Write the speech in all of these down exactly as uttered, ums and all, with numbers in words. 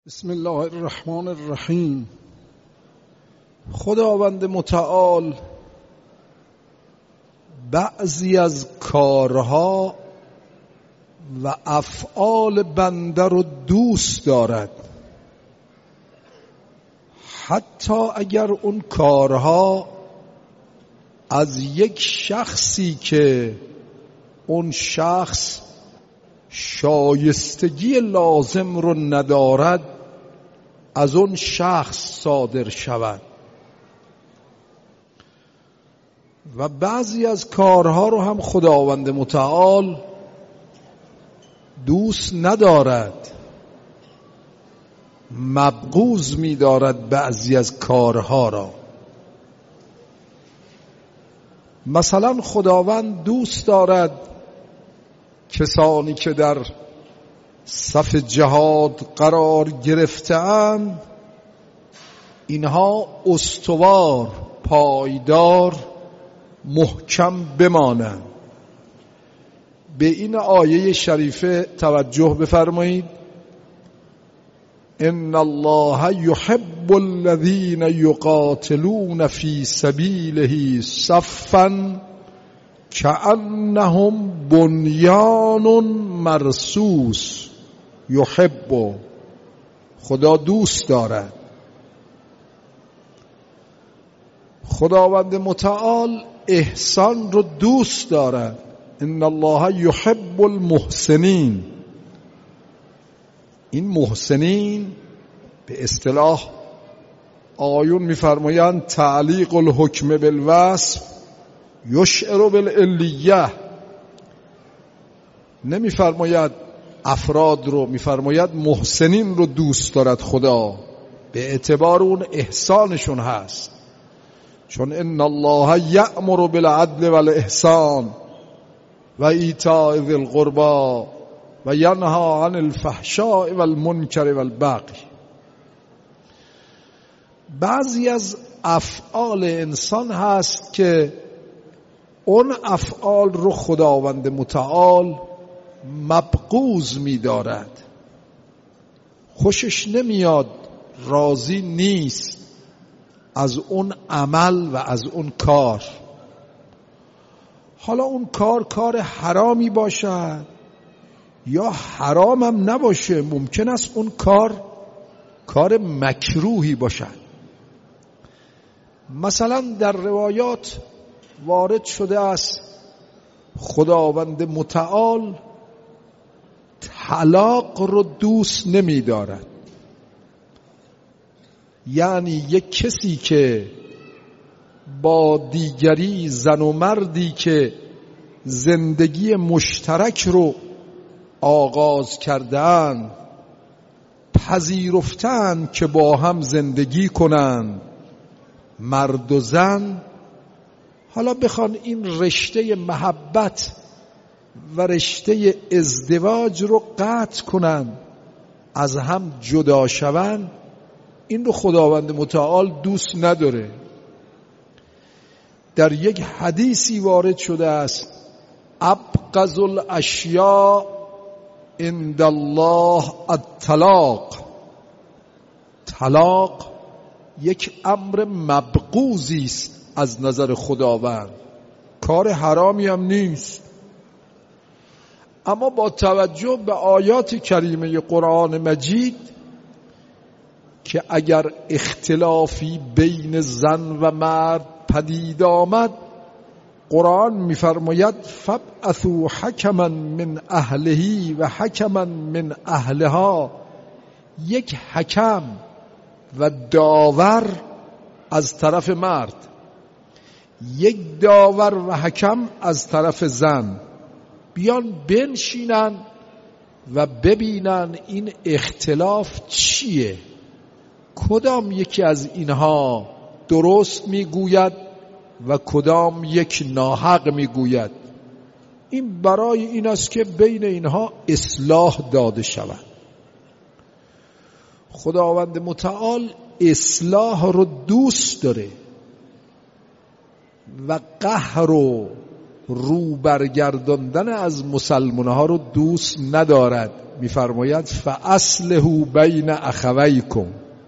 بسم الله الرحمن الرحیم. خداوند متعال بعضی از کارها و افعال بنده رو دوست دارد، حتی اگر اون کارها از یک شخصی که اون شخص شایستگی لازم رو ندارد از اون شخص صادر شود، و بعضی از کارها رو هم خداوند متعال دوست ندارد، مبغوض می دارد بعضی از کارها را. مثلا خداوند دوست دارد کسانی که در صف جهاد قرار گرفته‌اند اینها استوار، پایدار، محکم بمانند. به این آیه شریفه توجه بفرمایید: ان الله یحب الذین یقاتلون فی سبیله صفا کأنهم بنیان مرصوص. یحب، خدا دوست دارد. خداوند متعال احسان رو دوست دارد. ان الله یحب المحسنین. این محسنین به اصطلاح آیون می‌فرمایند تعلیق الحکم بالوصف یشعر بالعلیه. نمی‌فرماید افراد رو، می‌فرماید محسنین رو دوست دارد خدا، به اعتبار اون احسانشون هست. چون ان الله یأمر بالعدل والاحسان و ایتاء ذی القربى و ینهی عن الفحشاء والمنکر والبغی. بعضی از افعال انسان هست که اون افعال رو خداوند متعال مبغوض می دارد، خوشش نمیاد، راضی نیست از اون عمل و از اون کار. حالا اون کار کار حرامی باشد یا حرام هم نباشه، ممکن است اون کار کار مکروهی باشد. مثلا در روایات وارد شده است خداوند متعال طلاق رو دوست نمی دارد. یعنی یک کسی که با دیگری، زن و مردی که زندگی مشترک رو آغاز کردن، پذیرفتن که با هم زندگی کنن، مرد و زن، حالا بخوان این رشته محبت و رشته ازدواج رو قطع کنن، از هم جدا شون، این رو خداوند متعال دوست نداره. در یک حدیثی وارد شده است: ابغض الاشیاء عند الله الطلاق. طلاق یک امر مبغوضی است از نظر خداوند، کار حرامی هم نیست. اما با توجه به آیات کریمه قرآن مجید که اگر اختلافی بین زن و مرد پدید آمد، قرآن می‌فرماید فابعثوا حکما من اهله و حکما من اهلها. یک حکم و داور از طرف مرد، یک داور و حکم از طرف زن، بیان بنشینن و ببینن این اختلاف چیه، کدام یکی از اینها درست میگوید و کدام یک ناحق میگوید. این برای این است که بین اینها اصلاح داده شود. خداوند متعال اصلاح رو دوست داره و قهر و رو برگرداندن از مسلمان ها رو دوست ندارد. میفرماید فاصلحوا بین اخویکم.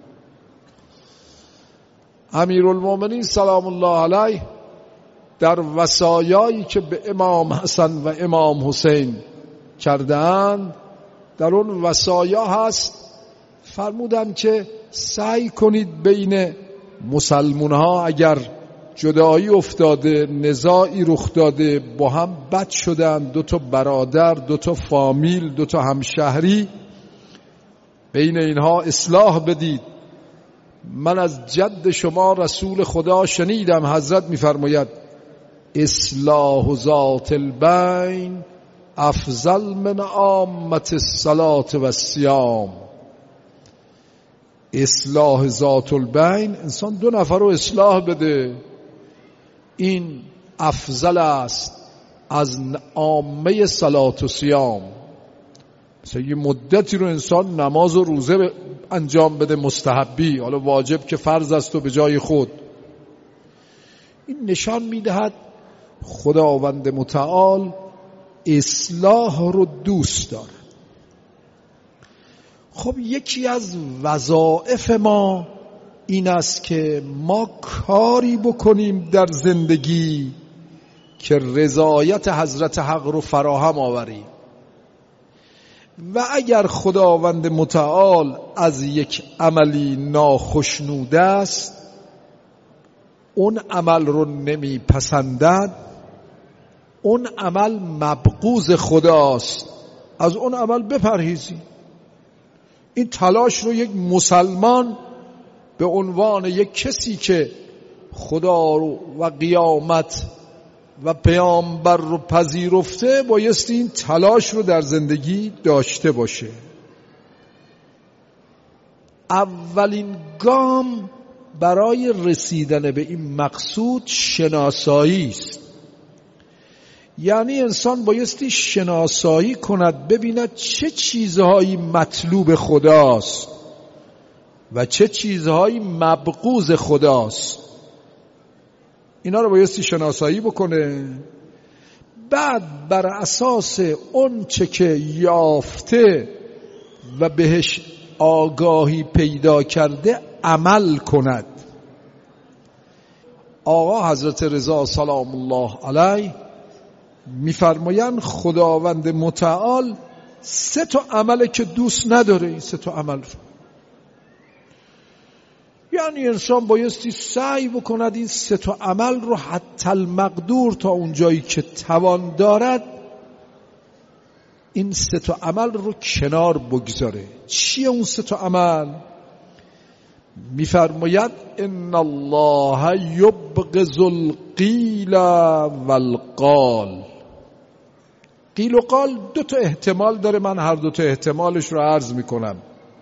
امیرالمومنین سلام الله علیه در وصایایی که به امام حسن و امام حسین کردند، در اون وصایا هست فرمودند که سعی کنید بین مسلمان ها اگر جدایی افتاده، نزاعی رخ داده، با هم بد شدن، دو تا برادر، دو تا فامیل، دو تا همشهری، بین اینها اصلاح بدید. من از جد شما رسول خدا شنیدم حضرت میفرماید اصلاح ذات البین افضل من عامة الصلاة و الصیام. اصلاح ذات البین، انسان دو نفر رو اصلاح بده، این افضل است از عامه صلات و صیام. مثلا یه مدتی رو انسان نماز و روزه انجام بده مستحبی، حالا واجب که فرض است و به جای خود. این نشان میدهد خداوند متعال اصلاح رو دوست دارد. خب یکی از وظایف ما این است که ما کاری بکنیم در زندگی که رضایت حضرت حق رو فراهم آوریم. و اگر خداوند متعال از یک عملی ناخشنود است، اون عمل رو نمیپسندد، اون عمل مبغوض خداست، از اون عمل بپرهیزی. این تلاش رو یک مسلمان به عنوان یک کسی که خدا رو و قیامت و پیامبر رو پذیرفته بایستی این تلاش رو در زندگی داشته باشه. اولین گام برای رسیدن به این مقصود شناسایی است. یعنی انسان بایستی شناسایی کند، ببیند چه چیزهایی مطلوب خداست و چه چیزهایی مبغوض خداست. اینا رو بایستی شناسایی بکنه، بعد بر اساس اون چه که یافته و بهش آگاهی پیدا کرده عمل کند. آقا حضرت رضا سلام الله علیه میفرمایند خداوند متعال سه تا عمله که دوست نداره. این سه تا عمل یعنی انسان بایستی سعی بکند این سه تا عمل رو حتی المقدور تا اونجایی که توان دارد این سه تا عمل رو کنار بگذاره. چیه اون سه تا عمل؟ میفرماید ان الله یبغض القیل والقال. قیل و قال دو تا احتمال داره، من هر دو تا احتمالش رو عرض میکنم.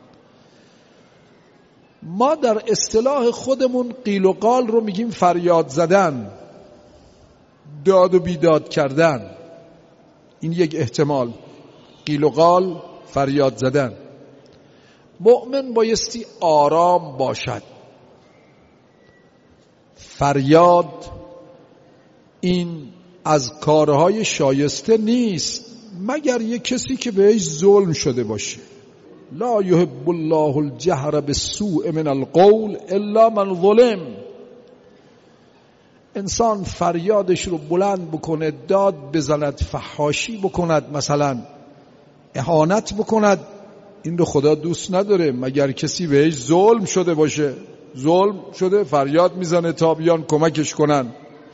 ما در اصطلاح خودمون قیل و قال رو میگیم فریاد زدن، داد و بیداد کردن. این یک احتمال، قیل و قال، فریاد زدن. مؤمن بایستی آرام باشد. فریاد این از کارهای شایسته نیست مگر یک کسی که بهش ظلم شده باشه. لا یحب الله الجهر بالسوء من القول الا من ظلم. انسان فریادش رو بلند بکنه، داد بزند، فحاشی بکند، مثلا اهانت بکند، این رو خدا دوست نداره مگر کسی بهش ظلم شده باشه. ظلم شده فریاد میزنه تا بیان کمکش کنن.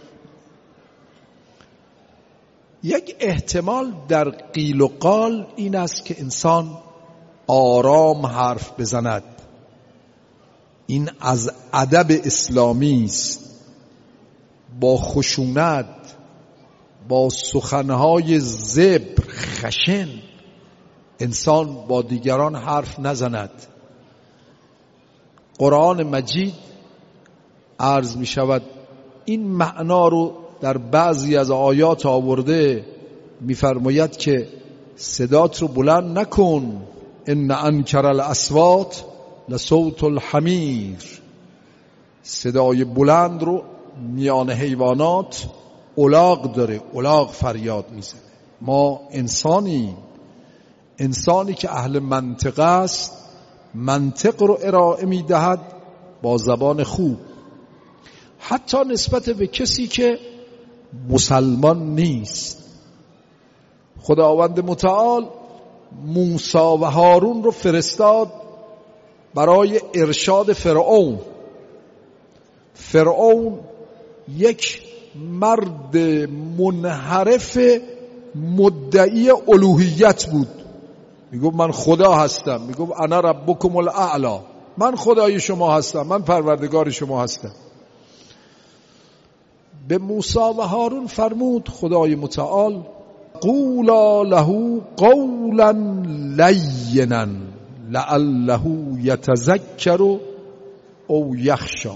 یک احتمال در قیل و قال این است که انسان آرام حرف بزند. این از ادب اسلامی است. با خشونت، با سخنهای زبر خشن انسان با دیگران حرف نزند. قرآن مجید عرض می شود این معنا رو در بعضی از آیات آورده، می فرماید که صدات رو بلند نکن، ان انکر الاصوات لصوت الحمیر. صدای بلند رو میان حیوانات الاغ داره، الاغ فریاد میزنه. ما انسانی انسانی که اهل منطقه است منطق رو ارائه میدهد با زبان خوب، حتی نسبت به کسی که مسلمان نیست. خداوند متعال موسی و هارون رو فرستاد برای ارشاد فرعون. فرعون یک مرد منحرف مدعی الوهیت بود، میگفت من خدا هستم، میگفت انا ربکم الاعلی، من خدای شما هستم، من پروردگار شما هستم. به موسی و هارون فرمود خدای متعال قولا له قولا لینا لعله یتذکر او یخشی.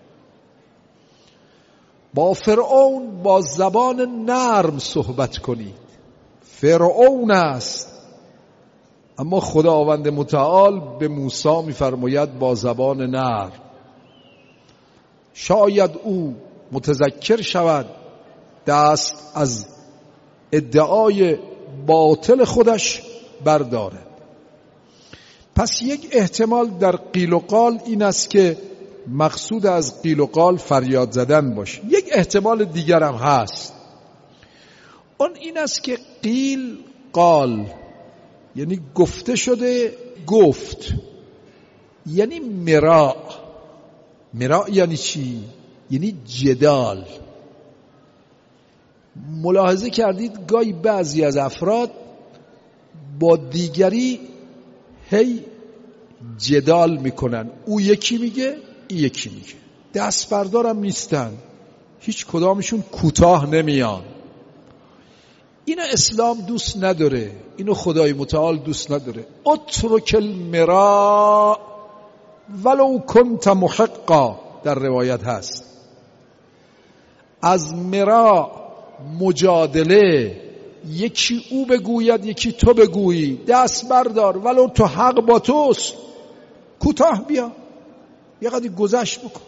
با فرعون با زبان نرم صحبت کنید. فرعون است، اما خداوند متعال به موسی می‌فرماید با زبان نرم. شاید او متذکر شود، دست از ادعای باطل خودش برداره. پس یک احتمال در قیل و قال این است که مقصود از قیل و قال فریاد زدن باشه. یک احتمال دیگر هم هست، اون این است که قیل قال یعنی گفته شده، گفت یعنی مراء. مراء یعنی چی؟ یعنی جدال. ملاحظه کردید گاهی بعضی از افراد با دیگری هی جدال میکنن، او یکی میگه این یکی میگه، دست بردارم نیستن، هیچ کدامشون کوتاه نمیان. اینو اسلام دوست نداره، اینو خدای متعال دوست نداره. اترک المراء ولو کنت محقا در روایت هست. از مراء مجادله، یکی او بگوید یکی تو بگویی، دست بردار ولو تو حق با توست، کوتاه بیا، یه قدری گذشت بکن.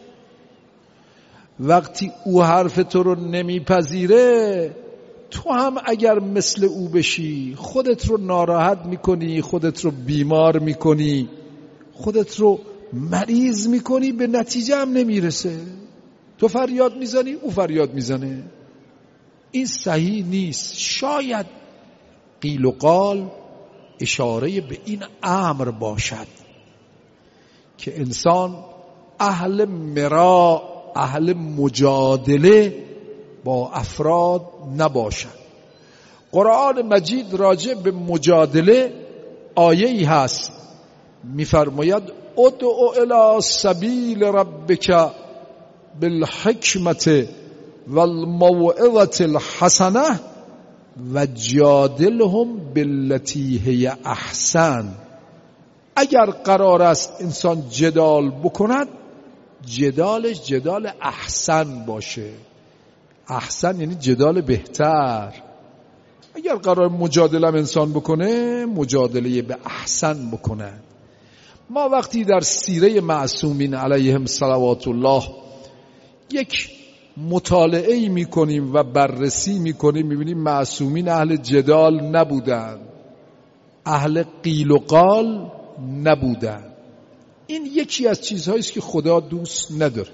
وقتی او حرف تو رو نمیپذیره، تو هم اگر مثل او بشی خودت رو ناراحت میکنی، خودت رو بیمار میکنی، خودت رو مریض میکنی، به نتیجه هم نمیرسه. تو فریاد میزنی او فریاد میزنه، این صحیح نیست. شاید قیل و قال اشاره به این امر باشد که انسان اهل مرا، اهل مجادله با افراد نباشد. قرآن مجید راجع به مجادله آیه‌ای هست، می‌فرماید ادعو الی سبیل ربک بالحکمت والموعظة الحسنه و جادلهم بالتی هی احسن. اگر قرار است انسان جدال بکند، جدالش جدال احسن باشه. احسن یعنی جدال بهتر. اگر قرار مجادله انسان بکنه، مجادله به احسن بکنه. ما وقتی در سیره معصومین علیهم صلوات الله یک مطالعه میکنیم و بررسی میکنیم، میبینیم معصومین اهل جدال نبودن، اهل قیل و قال نبودن. این یکی از چیزهایی است که خدا دوست نداره.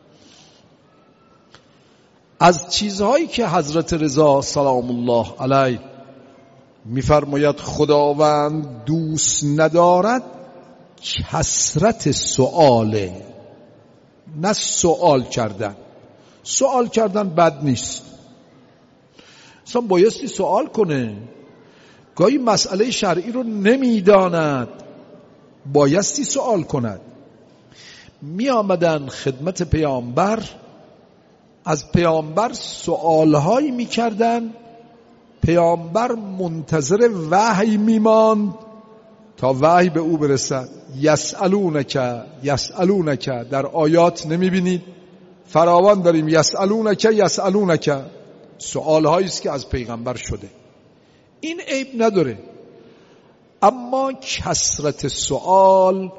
از چیزهایی که حضرت رضا سلام الله علیه میفرماید خداوند دوست ندارد، کثرت سؤاله، نه سؤال کردن. سؤال کردن بد نیست، انسان بایستی سؤال کنه. گاهی مسئله شرعی رو نمیداند، بایستی سؤال کند. می آمدن خدمت پیامبر، از پیامبر سؤالهایی می کردن، پیامبر منتظر وحی می ماند تا وحی به او برسد. یسألونک یسألونک در آیات نمی بینید؟ فراوان داریم یسألونک یسألونک، سؤالهایی است که از پیغمبر شده. این عیب نداره، اما کثرت سؤال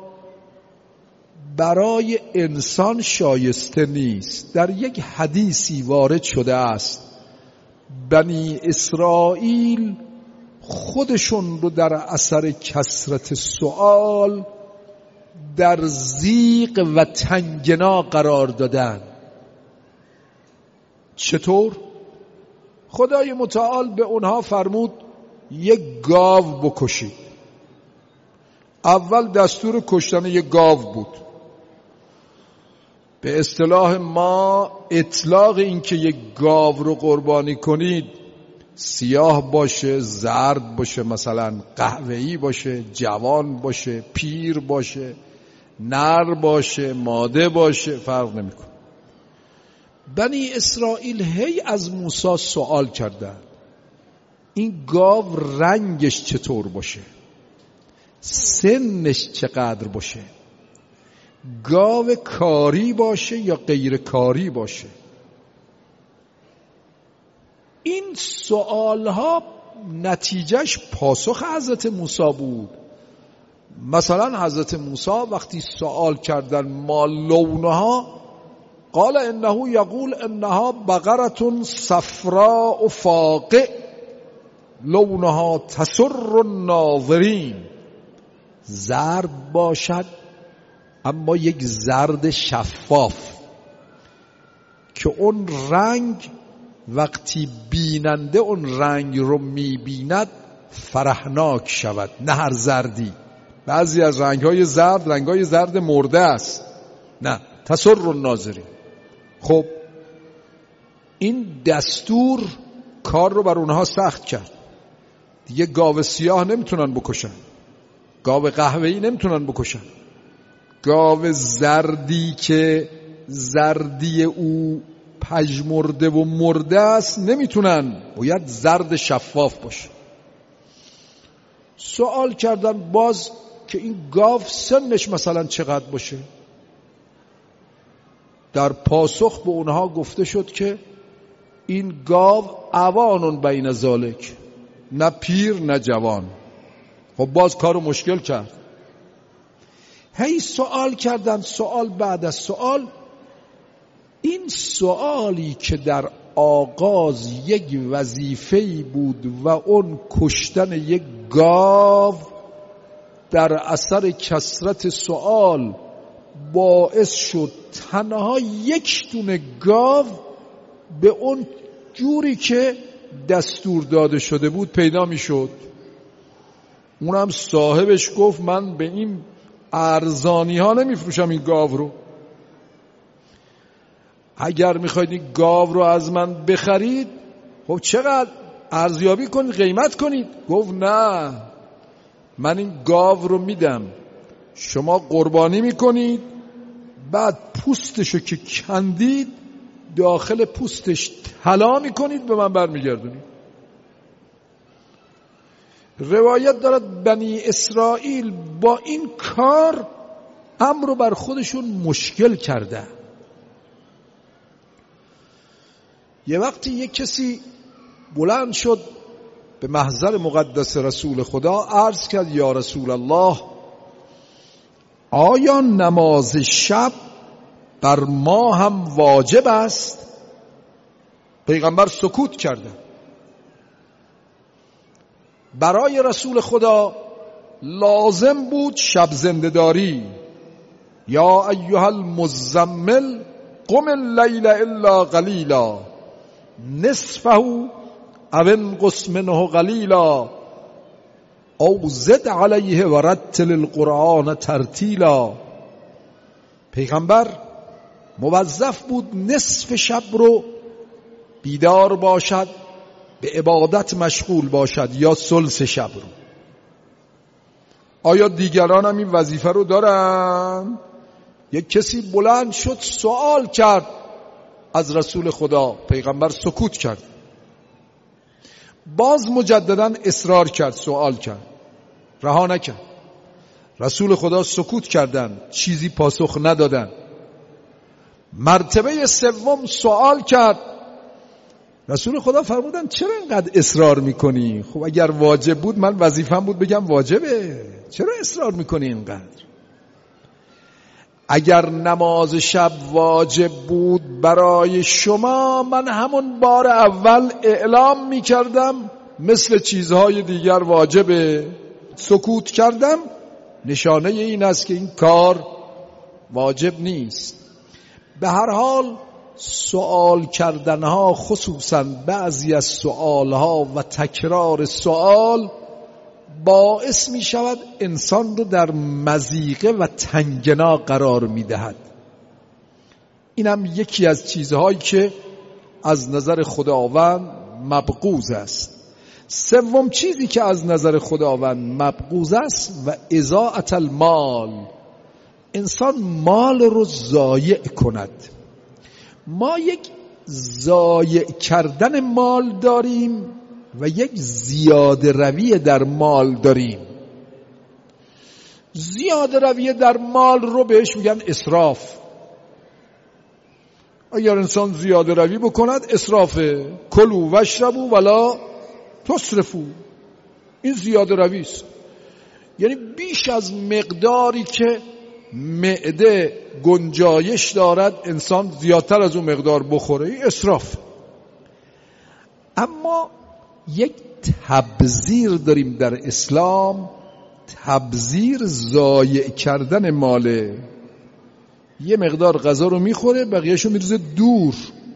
برای انسان شایسته نیست. در یک حدیثی وارد شده است بنی اسرائیل خودشون رو در اثر کثرت سوال در ضیق و تنگنا قرار دادن. چطور؟ خدای متعال به اونها فرمود یک گاو بکشید. اول دستور کشتن یک گاو بود. به اصطلاح ما اطلاق این که یک گاو رو قربانی کنید سیاه باشه، زرد باشه، مثلا قهوه‌ای باشه، جوان باشه، پیر باشه، نر باشه، ماده باشه، فرق نمیکنه. بنی اسرائیل هی از موسی سوال کردن این گاو رنگش چطور باشه، سنش چقدر باشه، گاو کاری باشه یا غیر کاری باشه. این سوالها نتیجهش پاسخ حضرت موسی بود. مثلا حضرت موسی وقتی سوال کردن ما لونها، قال انه یقول انها بقرة صفراء فاقع لونها تسر الناظرین، زرد باشد اما یک زرد شفاف که اون رنگ وقتی بیننده اون رنگ رو میبیند فرحناک شود، نه هر زردی. بعضی از رنگ‌های زرد رنگ‌های زرد مرده است، نه تسر الناظرین. خب این دستور کار رو بر اونها سخت کرد. دیگه گاو سیاه نمیتونن بکشن، گاو قهوه‌ای نمیتونن بکشن، گاو زردی که زردی او پژمرده و مرده است نمیتونن، باید زرد شفاف باشه. سوال کردن باز که این گاو سنش مثلا چقدر باشه. در پاسخ به اونها گفته شد که این گاو اوانون بین ذالک، نه پیر نه جوان. خب باز کارو مشکل کرد. هی سوال کردن، سوال بعد از سوال. این سوالی که در آغاز یک وظیفه‌ای بود و اون کشتن یک گاو، در اثر کثرت سوال باعث شد تنها یک دونه گاو به اون جوری که دستور داده شده بود پیدا می شد. اونم صاحبش گفت من به این ارزانی ها نمی فروشم این گاو رو، اگر میخواید این گاو رو از من بخرید خب چقدر ارزیابی کنید، قیمت کنید. گفت نه، من این گاو رو میدم، شما قربانی میکنید، بعد پوستشو که کندید داخل پوستش طلا میکنید به من برمیگردونید. روایت دارد بنی اسرائیل با این کار امر رو بر خودشون مشکل کرده. یه وقتی یک کسی بلند شد به محضر مقدس رسول خدا عرض کرد یا رسول الله، آیا نماز شب بر ما هم واجب است؟ پیغمبر سکوت کرده. برای رسول خدا لازم بود شب زنده‌داری. یا ایها المزمل قم اللیل الا قلیلا نصفه او انقص منه قلیلا او زد علیه و رتل القرآن ترتیلا. پیغمبر موظف بود نصف شب رو بیدار باشد، به عبادت مشغول باشد، یا ثلث شب رو. آیا دیگران هم این وظیفه رو دارن؟ یک کسی بلند شد سوال کرد از رسول خدا، پیغمبر سکوت کرد. باز مجددا اصرار کرد، سوال کرد، رها نکرد. رسول خدا سکوت کردن، چیزی پاسخ ندادن. مرتبه سوم سوال کرد، رسول خدا فرمودن چرا اینقدر اصرار میکنی؟ خب اگر واجب بود من وظیفه‌م بود بگم واجبه، چرا اصرار میکنی اینقدر؟ اگر نماز شب واجب بود برای شما، من همون بار اول اعلام می کردم مثل چیزهای دیگر واجبه. سکوت کردم نشانه این است که این کار واجب نیست. به هر حال سوال کردنها، خصوصا بعضی از سوالها و تکرار سوال، باعث می شود انسان رو در مضیقه و تنگنا قرار می دهد. اینم یکی از چیزهایی که از نظر خداوند مبغوض است. سوم چیزی که از نظر خداوند مبغوض است و اضاعت المال، انسان مال رو ضایع کند. ما یک ضایع کردن مال داریم و یک زیاده روی در مال داریم. زیاده روی در مال رو بهش میگن اسراف. اگر انسان زیاده روی بکند اسرافه. کلوا واشربوا ولا تسرفوا، این زیاده روی است. یعنی بیش از مقداری که معده گنجایش دارد انسان زیادتر از اون مقدار بخوره، این اسراف. اما یک تبذیر داریم در اسلام. تبذیر ضایع کردن ماله. یه مقدار غذا رو میخوره، بقیه‌شو میریزه دور،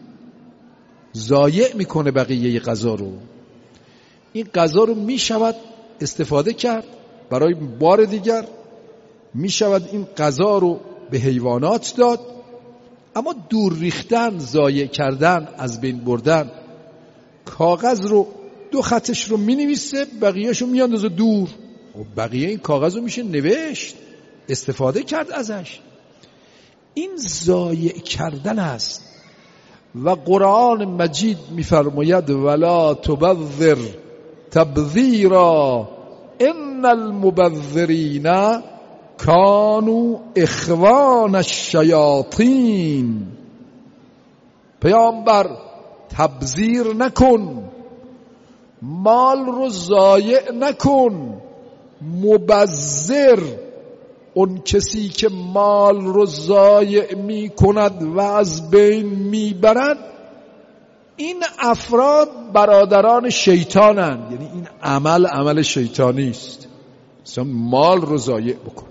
ضایع میکنه بقیه غذا رو. این غذا رو میشود استفاده کرد برای بار دیگر، میشود این غذا رو به حیوانات داد. اما دور ریختن، ضایع کردن، از بین بردن، کاغذ رو دو خطش رو می نویسه، بقیهش رو میاندازه دور. و بقیه این کاغذ رو میشه نوشت، استفاده کرد ازش. این ضایع کردن است. و قرآن مجید میفرماید ولا تبذر تبذیرا ان المبذرین کانوا اخوان الشیاطین. پیامبر تبذیر نکن، مال رو ضایع نکن. مبذر اون کسی که مال رو ضایع می کند و از بین می برد، این افراد برادران شیطانند. یعنی این عمل عمل شیطانی است، مثلا مال رو ضایع بکنه.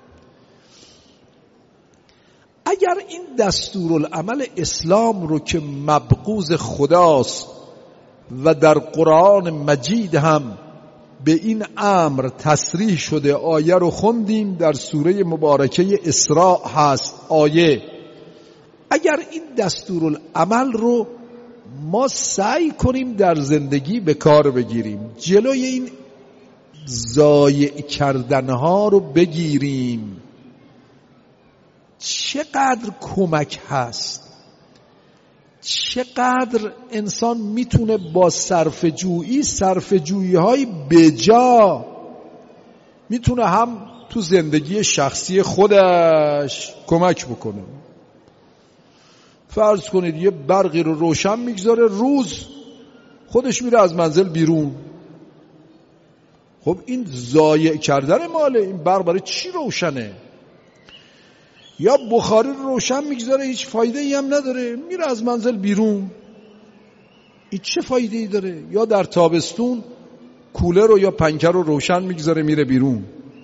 اگر این دستورالعمل اسلام رو که مبغوض خداست و در قرآن مجید هم به این امر تصریح شده، آیه رو خوندیم در سوره مبارکه اسراء هست آیه. اگر این دستورالعمل رو ما سعی کنیم در زندگی به کار بگیریم، جلوی این ضایع کردنها رو بگیریم، چقدر کمک هست. چقدر انسان میتونه با صرفه‌جویی صرفه‌جویی های بجا میتونه هم تو زندگی شخصی خودش کمک بکنه. فرض کنید یه برقی رو روشن میگذاره، روز خودش میره از منزل بیرون. خب این ضایع کردن ماله. این برق برای چی روشنه؟ یا بخاری رو روشن میگذاره، هیچ فایده ای هم نداره، میره از منزل بیرون. این چه فایده ای داره؟ یا در تابستون کولر رو یا پنکه رو روشن میگذاره، میره بیرون.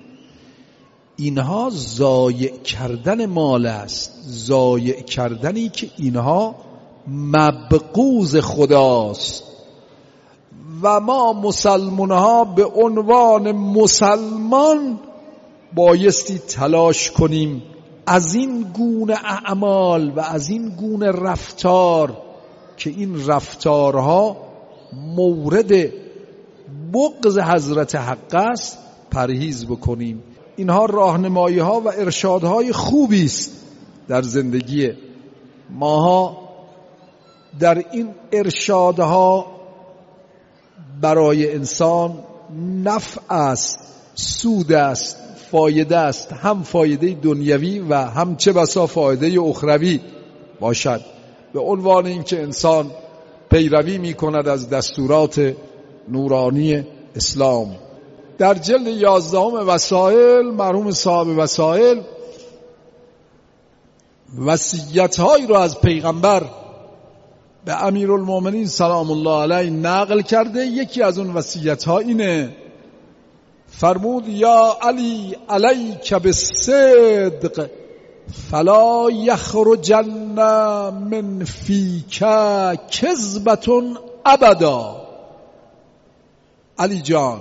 اینها ضایع کردن مال است، ضایع کردنی که اینها مبغوض خداست. و ما مسلمان ها به عنوان مسلمان بایستی تلاش کنیم از این گونه اعمال و از این گونه رفتار که این رفتارها مورد بغض حضرت حق است پرهیز بکنیم. اینها راهنمایی ها و ارشادهای خوبی است در زندگی ماها. در این ارشادها برای انسان نفع است، سود است، فایده است، هم فایده دنیوی و هم چه بسا فایده اخروی باشد، به عنوان اینکه انسان پیروی می کند از دستورات نورانی اسلام. در جلد یازدهم وسائل مرحوم صاحب وسائل وصیت‌هایی رو از پیغمبر به امیرالمومنین سلام الله علیه نقل کرده. یکی از اون وصیت‌ها اینه، فرمود یا علی علیک بالصدق فلا یخرجن من فیک کذبة ابدا. علی جان،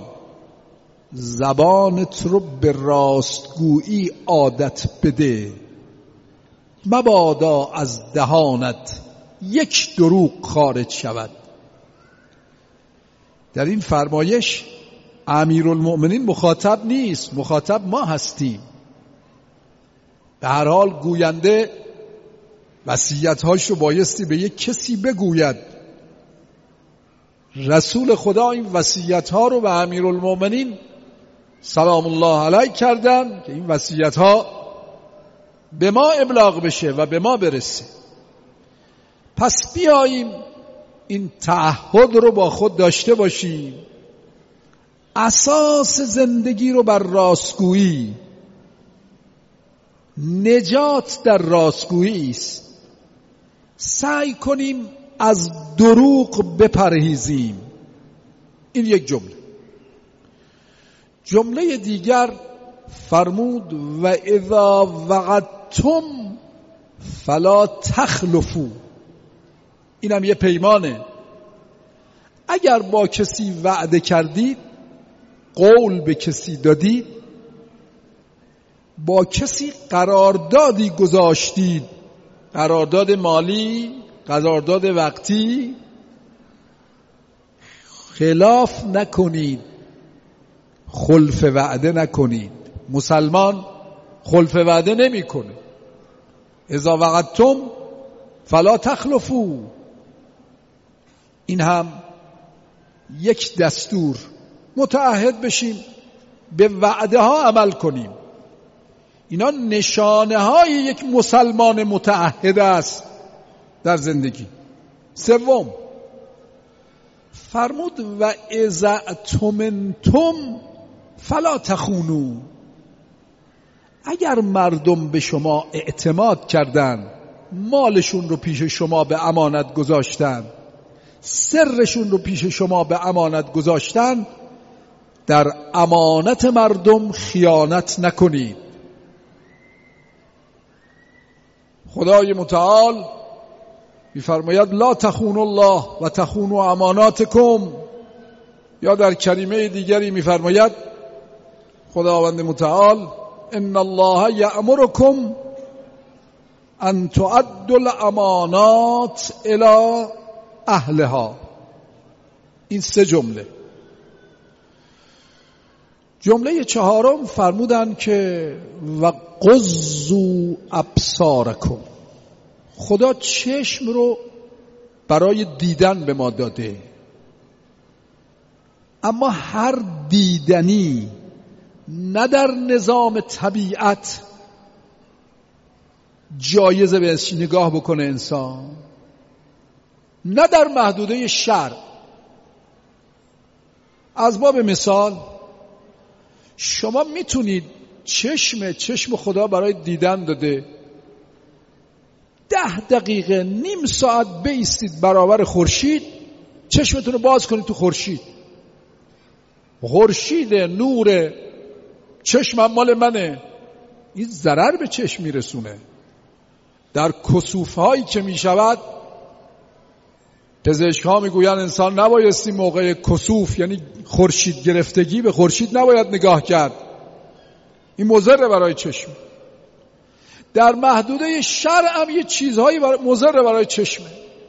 زبانت رو به راستگویی عادت بده، مبادا از دهانت یک دروغ خارج شود. در این فرمایش امیرالمؤمنین مخاطب نیست، مخاطب ما هستیم. به هر حال گوینده وصیت‌هاش رو بایستی به یک کسی بگوید. رسول خدا این وصیت‌ها رو به امیرالمؤمنین سلام الله علیه کردن که این وصیت‌ها به ما ابلاغ بشه و به ما برسه. پس بیاییم این تعهد رو با خود داشته باشیم، اساس زندگی رو بر راستگویی، نجات در راستگویی است. سعی کنیم از دروغ بپرهیزیم. این یک جمله. جمله دیگر فرمود و اذا وعدتم فلا تخلفوا. اینم یه پیمانه. اگر با کسی وعده کردید، قول به کسی دادید، با کسی قراردادی گذاشتید، قرارداد مالی، قرارداد وقتی، خلاف نکنید، خلف وعده نکنید. مسلمان خلف وعده نمیکنه. اذا وعدتم فلا تخلفوا. این هم یک دستور، متعهد بشیم، به وعده ها عمل کنیم. اینا نشانه های یک مسلمان متعهد است در زندگی. سوم فرمود و اذا اؤتمنتم فلا تخونوا. اگر مردم به شما اعتماد کردن، مالشون رو پیش شما به امانت گذاشتن، سرشون رو پیش شما به امانت گذاشتن، در امانت مردم خیانت نکنید. خدای متعال می‌فرماید لا تخونوا الله و تخونوا اماناتکم. یا در کلمه دیگری می‌فرماید خداوند متعال ان الله یأمرکم ان تؤدوا الامانات الی اهلها. این سه جمله. جمله چهارم فرمودن که و غضوا ابصارکم. خدا چشم رو برای دیدن به ما داده، اما هر دیدنی نه در نظام طبیعت جایزه بهش نگاه بکنه انسان، نه در محدوده شرع. از باب مثال شما میتونید چشم چشم خدا برای دیدن داده، ده دقیقه نیم ساعت بایستید برابر خورشید، چشمتون رو باز کنید تو خورشید. خورشید نور، چشمم مال منه. این ضرر به چشم میرسونه. در کسوف‌هایی که میشود پزشک‌ها میگوین انسان نبایستی موقع کسوف، یعنی خورشید گرفتگی، به خورشید نباید نگاه کرد. این مضر برای چشم. در محدوده شرع هم یه چیزهایی مضر برای چشمه.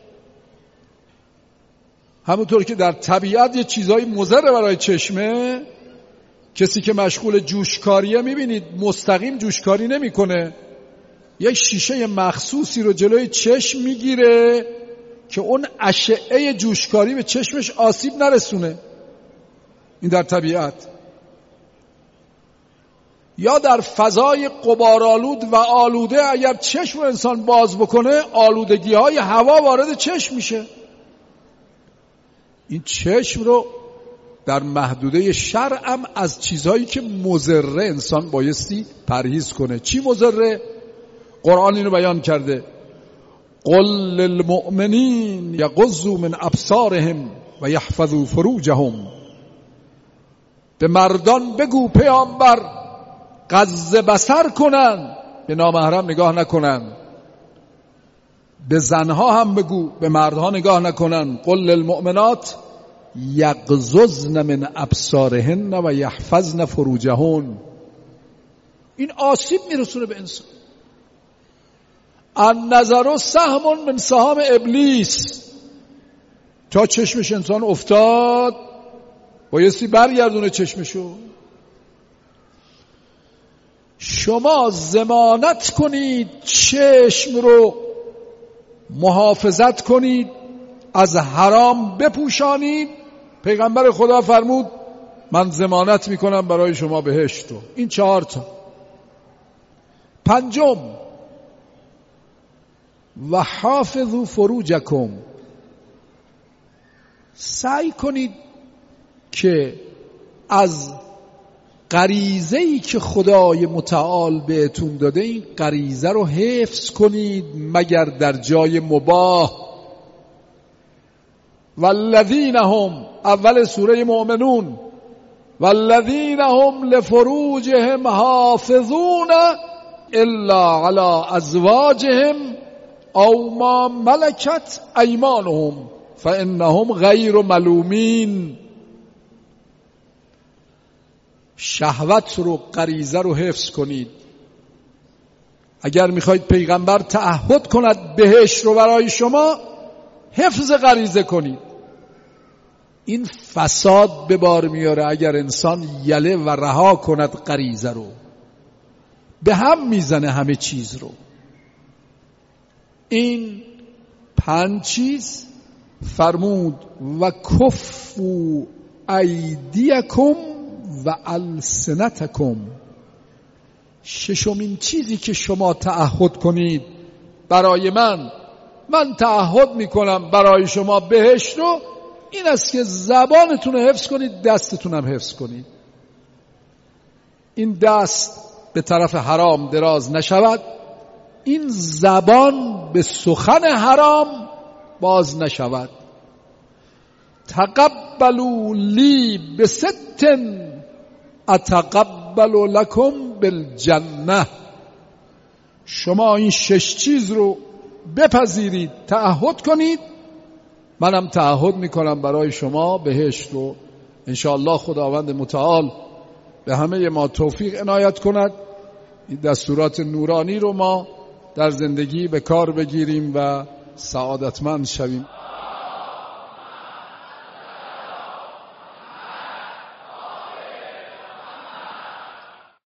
همونطور که در طبیعت یه چیزهایی مضر برای چشمه. کسی که مشغول جوشکاریه میبینید مستقیم جوشکاری نمیکنه، یک شیشه مخصوصی رو جلوی چشم میگیره که اون اشعه جوشکاری به چشمش آسیب نرسونه. این در طبیعت. یا در فضای غبارآلود و آلوده اگر چشم انسان باز بکنه، آلودگی های هوا وارد چشم میشه. این چشم رو در محدوده شرع از چیزهایی که مضره انسان بایستی پرهیز کنه. چی مضره؟ قرآن اینو بیان کرده قل للمؤمنین یغضوا من ابصارهم و یحفظوا فروجهم. به مردان بگو پیامبر غض بصر کنن، به نامحرم نگاه نکنن. به زنها هم بگو به مردها نگاه نکنن. قل للمؤمنات یغضضن من ابصارهن و یحفظن فروجهن. این آسیب میرسونه به انسان. النظر سهم من سهام ابلیس. تا چشمش انسان افتاد بایستی برگردونه چشمشو. شما ضمانت کنید چشم رو محافظت کنید، از حرام بپوشانید. پیغمبر خدا فرمود من ضمانت میکنم برای شما بهشت. این چهار تا. پنجم و حافظوا فروجکم. سعی کنید که از غریزه‌ای که خدای متعال بهتون داده این غریزه رو حفظ کنید مگر در جای مباح. والذین هم، اول سوره مؤمنون، والذین هم لفروجهم حافظون الا علی ازواجهم او ما ملکت ایمانهم فانهم غیر ملومین. شهوت رو، غریزه رو حفظ کنید. اگر میخواید پیغمبر تعهد کند بهشت رو برای شما، حفظ غریزه کنید. این فساد به بار میاره اگر انسان یله و رها کند غریزه رو. به هم میزنه همه چیز رو. این پنج چیز فرمود و کفوا ایدیکم و السنتکم. ششمین چیزی که شما تعهد کنید برای من، من تعهد میکنم برای شما بهشت رو، این است که زبانتون رو حفظ کنید، دستتون هم حفظ کنید. این دست به طرف حرام دراز نشود، این زبان به سخن حرام باز نشود. تقبلوا لی بستن اتقبل لکم بالجنه. شما این شش چیز رو بپذیرید، تعهد کنید، منم تعهد میکنم برای شما بهشت رو. انشاءالله خداوند متعال به همه ما توفیق عنایت کند این دستورات نورانی رو ما در زندگی به کار بگیریم و سعادتمند شویم.